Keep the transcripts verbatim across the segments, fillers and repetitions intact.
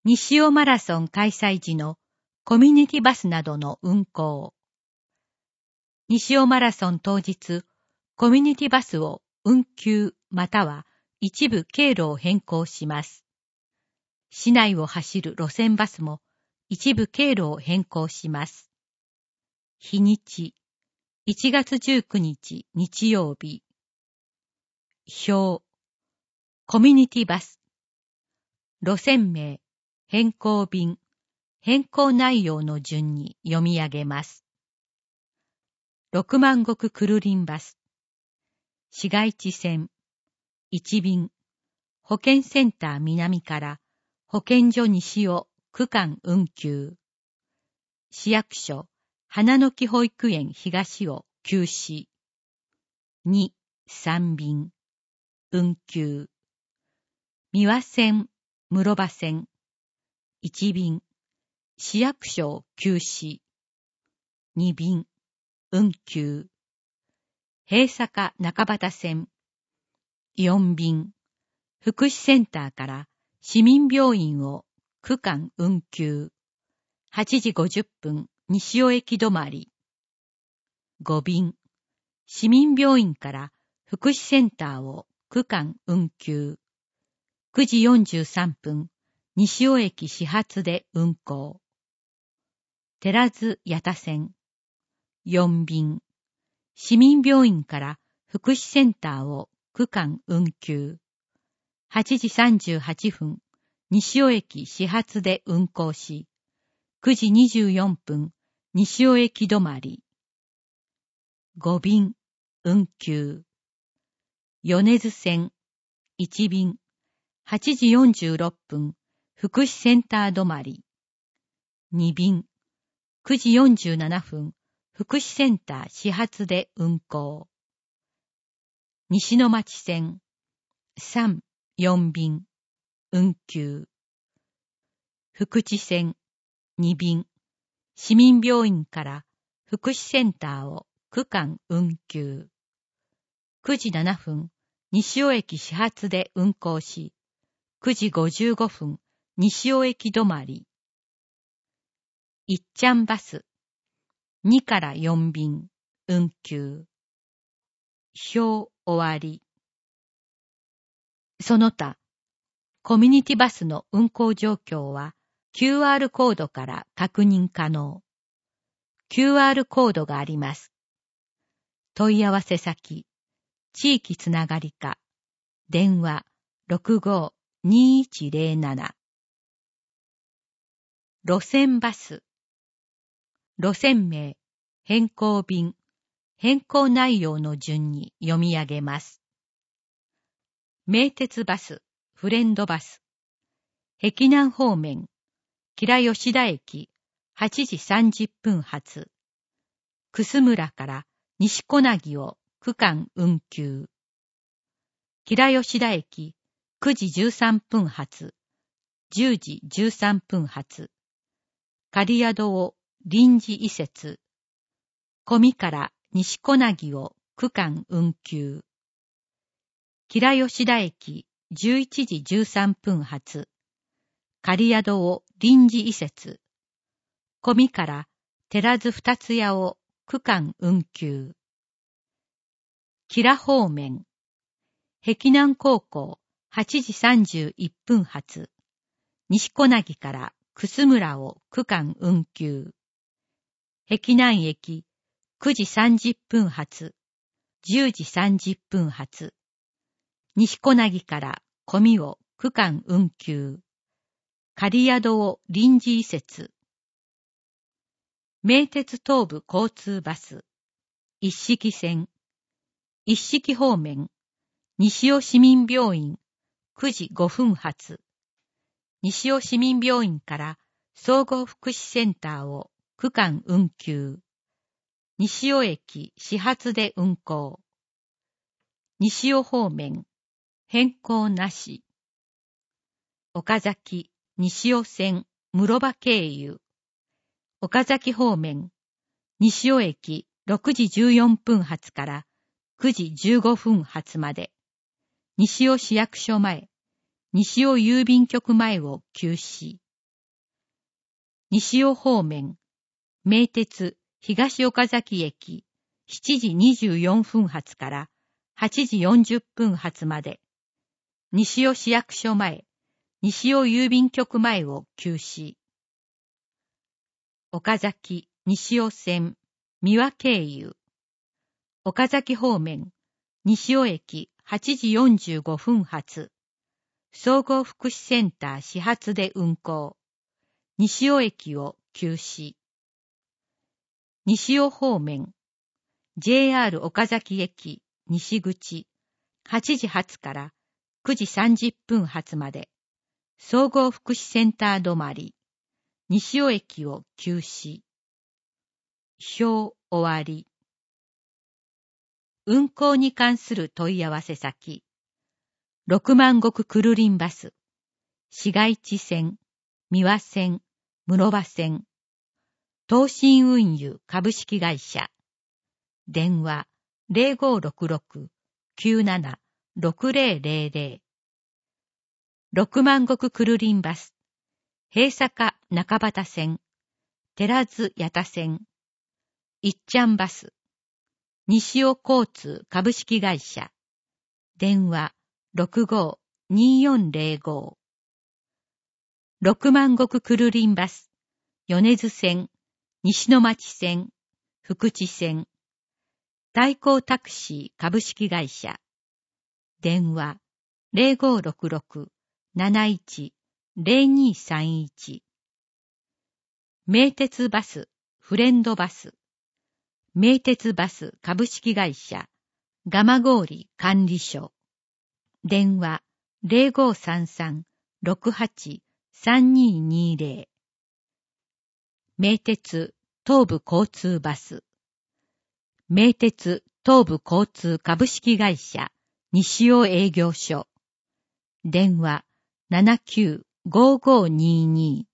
西尾マラソン開催時のコミュニティバスなどの運行。西尾マラソン当日、コミュニティバスを運休または一部経路を変更します。市内を走る路線バスも一部経路を変更します。日にち、いちがつじゅうくにち日曜日。表、コミュニティバス。路線名、変更便、変更内容の順に読み上げます。六万石くるりんバス。市街地線、いち便、保健センター南から保健所西を区間運休。市役所、花の木保育園東を休止。に、さん便、運休。三輪線、室場線、いち便、市役所を休止。に便、運休。平坂中畑線、よん便、福祉センターから市民病院を区間運休。はちじごじゅっぷん、西尾駅止まり。ご便、市民病院から福祉センターを区間運休。くじよんじゅうさんぷん、西尾駅始発で運行。寺津八田線、よん便、市民病院から福祉センターを区間運休。はちじさんじゅうはっぷん、西尾駅始発で運行し、くじにじゅうよんぷん、西尾駅止まり。ご便、運休。米津線、いち便、はちじよんじゅうろっぷん、福祉センター止まり。に便、くじよんじゅうななふん、福祉センター始発で運行。西の町線、さん、よん便、運休。福知線、に便、市民病院から福祉センターを区間運休。くじななふん、西尾駅始発で運行し、くじごじゅうごふん、西尾駅止まり。いっちゃんバス、にからよん便、運休。表終わり。その他、コミュニティバスの運行状況は キューアール コードから確認可能。キューアール コードがあります。問い合わせ先、地域つながり課、電話 ろくごーにーいちゼロなな。路線バス。路線名、変更便、変更内容の順に読み上げます。名鉄バス、フレンドバス。碧南方面、吉良吉田駅、はちじさんじゅっぷん発。楠村から西小凪を区間運休。吉良吉田駅、くじじゅうさんぷん発。じゅうじじゅうさんぷん発。刈宿を臨時移設。小見から西小凪を区間運休。吉良吉田駅、じゅういちじじゅうさんぷん発。刈宿を臨時移設。小見から寺津二つ屋を区間運休。吉良方面。碧南高校はちじさんじゅういっぷん発。西小凪から楠村を区間運休。碧南駅くじさんじゅっぷん発。じゅうじさんじゅっぷん発。西小凪から小見を区間運休。刈宿を臨時移設。名鉄東部交通バス。一色線。一色方面。西尾市民病院くじごふん発。西尾市民病院から総合福祉センターを区間運休。西尾駅始発で運行。西尾方面。変更なし。岡崎、西尾線、室場経由。岡崎方面。西尾駅ろくじじゅうよんぷん発からくじじゅうごふん発まで。西尾市役所前、西尾郵便局前を休止。 西尾方面、名鉄東岡崎駅しちじにじゅうよんふん発からはちじよんじゅっぷん発まで、西尾市役所前、西尾郵便局前を休止。岡崎、西尾線、三輪経由。岡崎方面、西尾駅はちじよんじゅうごふん発。総合福祉センター始発で運行。西尾駅を休止。西尾方面、ジェイアール 岡崎駅西口はちじ発からくじさんじゅっぷん発まで、総合福祉センター止まり。西尾駅を休止。表終わり。運行に関する問い合わせ先。六万石くるりんバス、市街地線、三輪線、室場線、東進運輸株式会社。電話 ゼロごろくろく きゅうなな ろくゼロゼロゼロ。六万石くるりんバス、平坂中畑線、寺津八田線、いっちゃんバス、西尾交通株式会社。電話 ろくごーにーよんゼロご。六万石くるりんバス、米津線、西野町線、福知線、対向タクシー株式会社。電話 ゼロごろくろく なないち ゼロにさんいち。名鉄バス、フレンドバス、名鉄バス株式会社、蒲郡管理所。電話 ゼロごさんさん ろくはち さんににゼロ。名鉄東部交通バス、名鉄東部交通株式会社西尾営業所。電話 ななきゅうごごにーにー。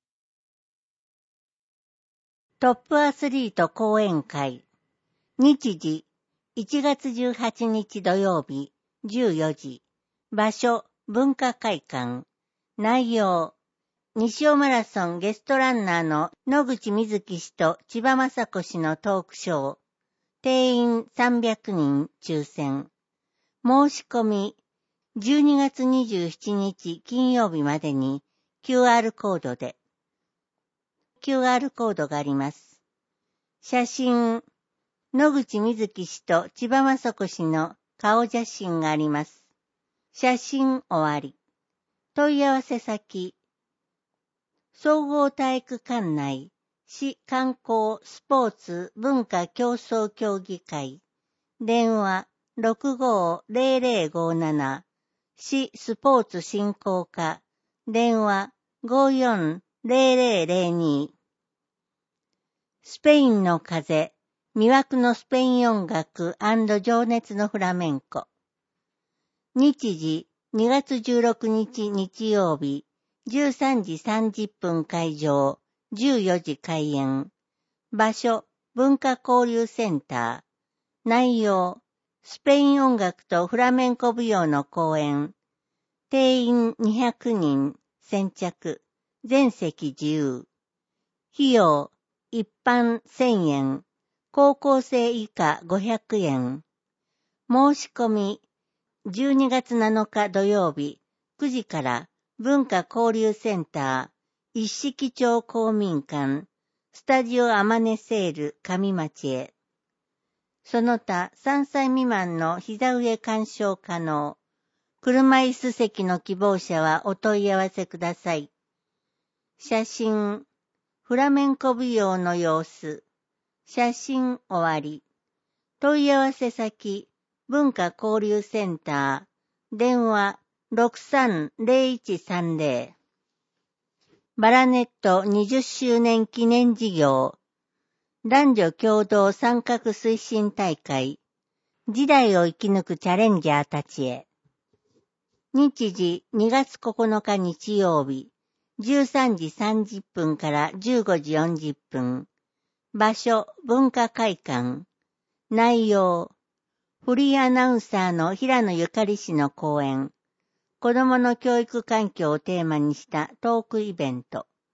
トップアスリート講演会。日時いちがつじゅうはちにち土曜日じゅうよじ。場所文化会館。内容西尾マラソンゲストランナーの野口みずき氏と千葉雅子氏のトークショー。定員さんびゃくにん抽選。申し込みじゅうにがつにじゅうしちにち金曜日までに キューアール コードで。キューアール コードがあります。写真、野口みずき氏と千葉雅子氏の顔写真があります。写真終わり。問い合わせ先、総合体育館内、市観光スポーツ文化競争協議会。電話 ろくごーぜろぜろごなな。市スポーツ振興課。電話 ごよんぜろぜろぜろに。スペインの風、魅惑のスペイン音楽&情熱のフラメンコ。日時にがつじゅうろくにち日曜日、じゅうさんじさんじゅっぷん会場、じゅうよじ開演。場所、文化交流センター。内容、スペイン音楽とフラメンコ舞踊の公演。定員にひゃくにん、先着、全席自由。費用、一般せんえん、高校生以下ごひゃくえん。申し込み、じゅうにがつなのか土曜日、くじから文化交流センター、一色町公民館、スタジオアマネセール上町へ。その他さんさい未満の膝上鑑賞可能。車椅子席の希望者はお問い合わせください。写真、フラメンコ舞踊の様子。写真終わり。問い合わせ先、文化交流センター。電話ろくさんぜろいちさんぜろ。バラネットにじゅっしゅうねん記念事業。男女共同参画推進大会。時代を生き抜くチャレンジャーたちへ。日時にがつここのか日曜日、じゅうさんじさんじゅっぷんからじゅうごじよんじゅっぷん。場所、文化会館。内容、フリーアナウンサーの平野ゆかり氏の講演。子どもの教育環境をテーマにしたトークイベント。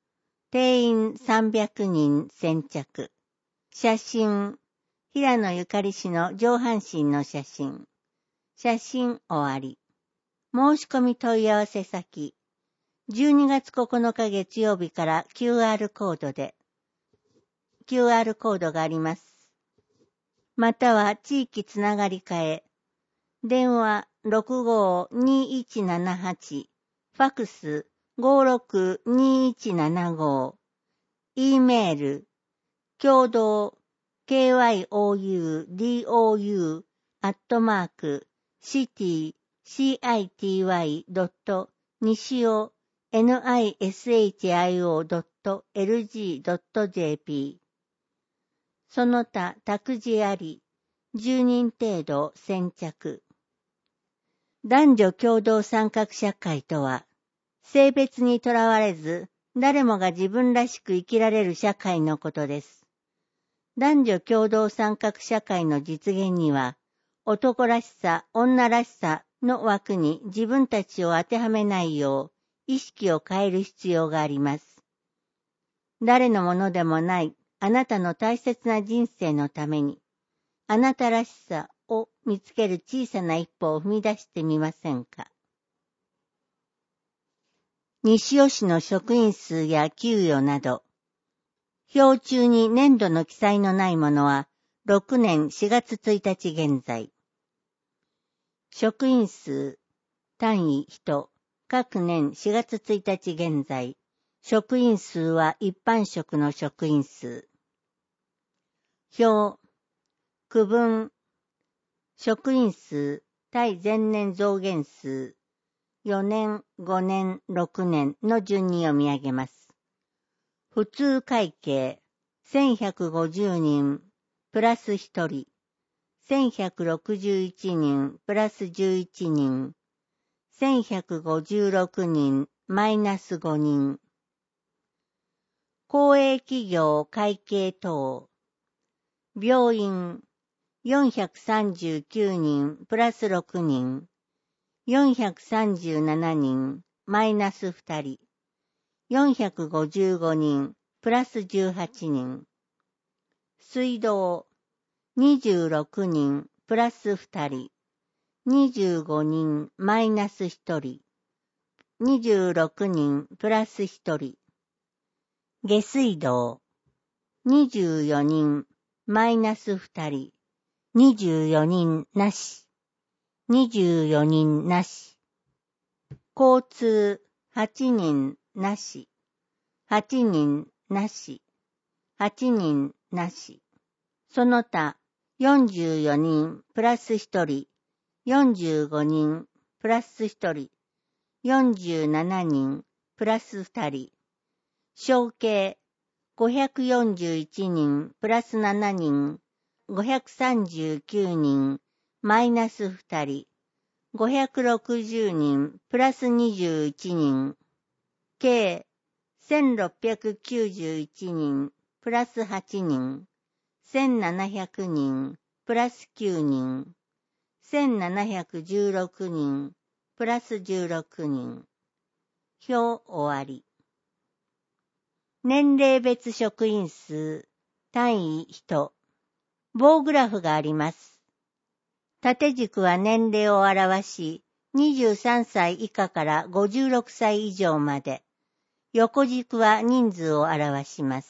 定員さんびゃくにん先着。写真、平野ゆかり氏の上半身の写真。写真終わり。申し込み問い合わせ先。じゅうにがつここのか月曜日から キューアール コードで、キューアール コードがあります。または地域つながり課へ。電話 ろくごーにーいちななはち、ファックス ごーろくにーいちななご、E メール、共同、ケーワイオーユーディーオーユー アットマーク、シティ、シーアイティーワイ ドット、西尾、ニシオ ドット エルジー ドット ジェーピー。その他、託児あり、じゅうにん程度先着。男女共同参画社会とは、性別にとらわれず、誰もが自分らしく生きられる社会のことです。男女共同参画社会の実現には、男らしさ、女らしさの枠に自分たちを当てはめないよう、意識を変える必要があります。誰のものでもない、あなたの大切な人生のために、あなたらしさを見つける小さな一歩を踏み出してみませんか。西尾市の職員数や給与など、表中に年度の記載のないものは、ろくねんしがつついたち現在。職員数、単位人、各年しがつついたち現在、職員数は一般職の職員数。表、区分、職員数、対前年増減数、よねん、ごねん、ろくねんの順に読み上げます。普通会計、せんひゃくごじゅうにん、プラスひとり、せんひゃくろくじゅういちにん、プラスじゅういちにん、せんひゃくごじゅうろくにん、マイナスごにん。公営企業会計等、病院、よんひゃくさんじゅうきゅうにん、プラスろくにん、よんひゃくさんじゅうななにん、マイナスふたり、よんひゃくごじゅうごにん、プラスじゅうはちにん。水道、にじゅうろくにん、プラスふたり、にじゅうごにん、マイナスひとり、にじゅうろくにん、プラスひとり。下水道、にじゅうよにん、マイナスふたり、にじゅうよにんなし、にじゅうよにんなし。交通、はちにんなし、はちにんなし、はちにんなし。その他、よんじゅうよにんプラスひとり、よんじゅうごにんプラスひとり、よんじゅうななにんプラスふたり。承継、ごひゃくよんじゅういちにんプラスななにん、ごひゃくさんじゅうきゅうにんマイナスふたり、ごひゃくろくじゅうにんプラスにじゅういちにん、計せんろっぴゃくきゅうじゅういちにんプラスはちにん、せんななひゃくにんプラスきゅうにん、せんななひゃくじゅうろくにんプラスじゅうろくにん。表終わり。年齢別職員数、単位人。棒グラフがあります。縦軸は年齢を表し、にじゅうさんさい以下からごじゅうろくさい以上まで。横軸は人数を表します。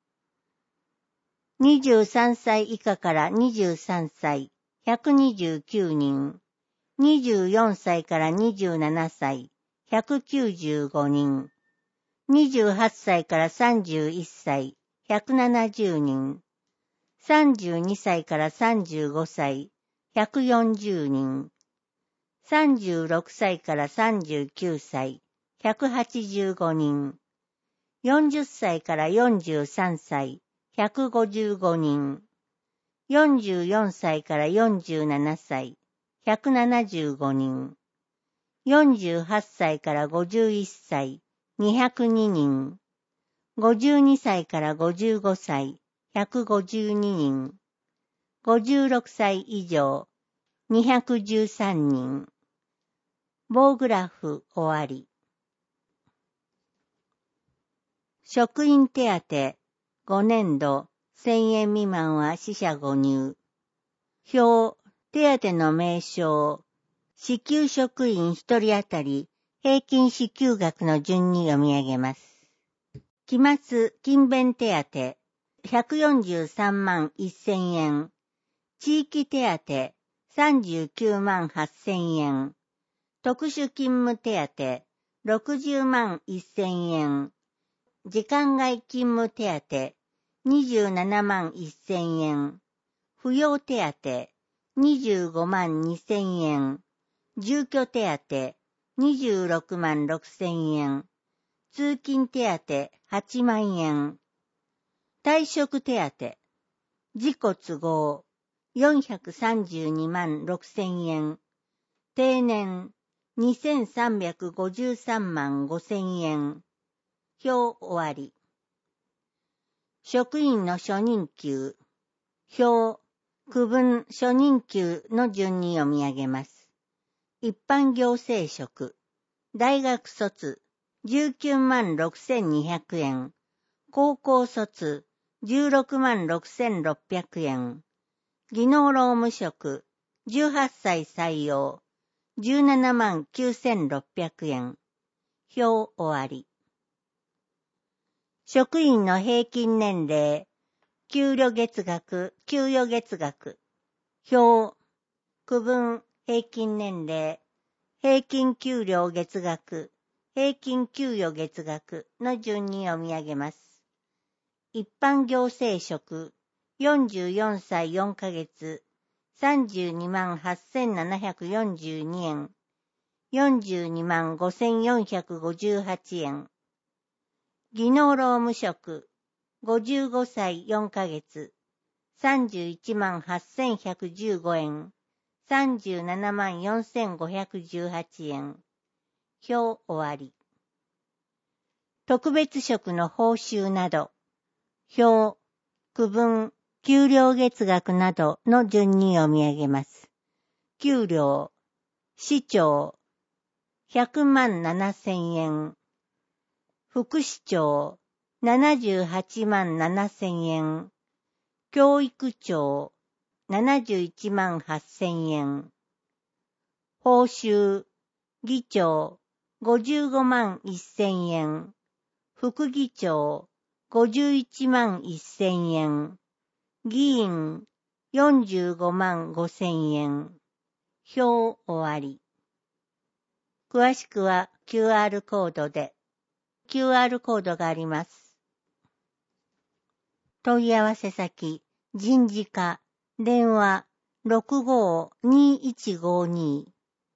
にじゅうさんさい以下からにじゅうさんさい、ひゃくにじゅうきゅうにん。にじゅうよんさいからにじゅうななさい、ひゃくきゅうじゅうごにん。にじゅうはっさいからさんじゅういっさい、ひゃくななじゅうにん。さんじゅうにさいからさんじゅうごさい、ひゃくよんじゅうにん。さんじゅうろくさいからさんじゅうきゅうさい、ひゃくはちじゅうごにん。よんじゅっさいからよんじゅうさんさい、ひゃくごじゅうごにん。よんじゅうよんさいからよんじゅうななさい、ひゃくななじゅうごにん。よんじゅうはっさいからごじゅういっさい、にひゃくににん。ごじゅうにさいからごじゅうごさい、ひゃくごじゅうににん。ごじゅうろくさい以上、にひゃくじゅうさんにん。棒グラフ終わり。 職員手当、ごねんど、せんえん未満は四捨五入。表、手当の名称、支給職員一人当たり平均支給額の順に読み上げます。期末勤勉手当、ひゃくよんじゅうさんまんせんえん。地域手当、さんじゅうきゅうまんはっせんえん。特殊勤務手当、ろくじゅうまんせんえん。時間外勤務手当、にじゅうななまんせんえん。扶養手当、にじゅうごまんにせんえん。住居手当、にじゅうろくまんろくせんえん。通勤手当、はちまんえん。退職手当、自己都合、よんひゃくさんじゅうにまんろくせんえん。定年、にせんさんびゃくごじゅうさんまんごせんえん。表終わり。職員の初任給。表、区分初任給の順に読み上げます。一般行政職。大学卒、じゅうきゅうまんろくせんにひゃくえん。高校卒、じゅうろくまんろくせんろっぴゃくえん。技能労務職、じゅうはっさい採用、じゅうななまんきゅうせんろっぴゃくえん。表終わり。職員の平均年齢、給与月額、給与月額。表、区分、平均年齢、平均給料月額、平均給与月額の順に読み上げます。一般行政職、よんじゅうよんさいよんかげつ、さんじゅうにまんはっせんななひゃくよんじゅうにえん、よんじゅうにまんごせんよんひゃくごじゅうはちえん。技能労務職、ごじゅうごさいよんかげつ、さんじゅういちまんはっせんひゃくじゅうごえん、さんじゅうななまんよんせんごひゃくじゅうはちえん。表終わり。特別職の報酬など、表、区分、給料月額などの順に読み上げます。給料、市長、ひゃくまんななせんえん。副市長、ななじゅうはちまんななせんえん。教育長、ななじゅういちまんはっせんえん。報酬、議長、ごじゅうごまんせんえん。副議長、ごじゅういちまんせんえん。議員、よんじゅうごまんごせんえん。表終わり。詳しくは キューアール コードで。キューアール コードがあります。問い合わせ先、人事課、電話 ろくごーにーいちごーにー。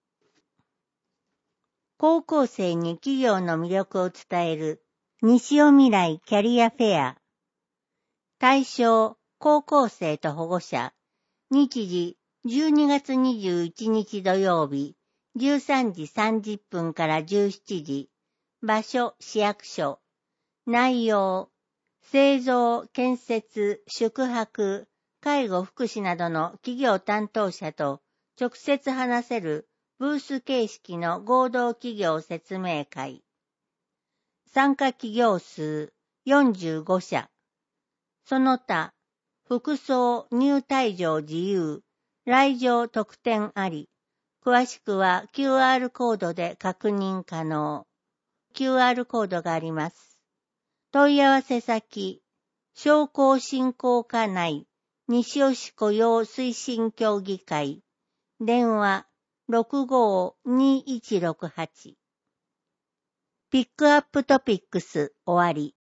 高校生に企業の魅力を伝える西尾未来キャリアフェア。対象、高校生と保護者。日時、じゅうにがつにじゅういちにち土曜日、じゅうさんじさんじゅっぷんからじゅうしちじ。場所、市役所。内容、製造、建設、宿泊、介護福祉などの企業担当者と直接話せるブース形式の合同企業説明会。参加企業数よんじゅうごしゃ。その他、服装入退場自由、来場特典あり。詳しくは キューアール コードで確認可能。キューアール コードがあります。問い合わせ先、商工振興課内、西尾市雇用推進協議会。電話 ろくごーにーいちろくはち。ピックアップトピックス終わり。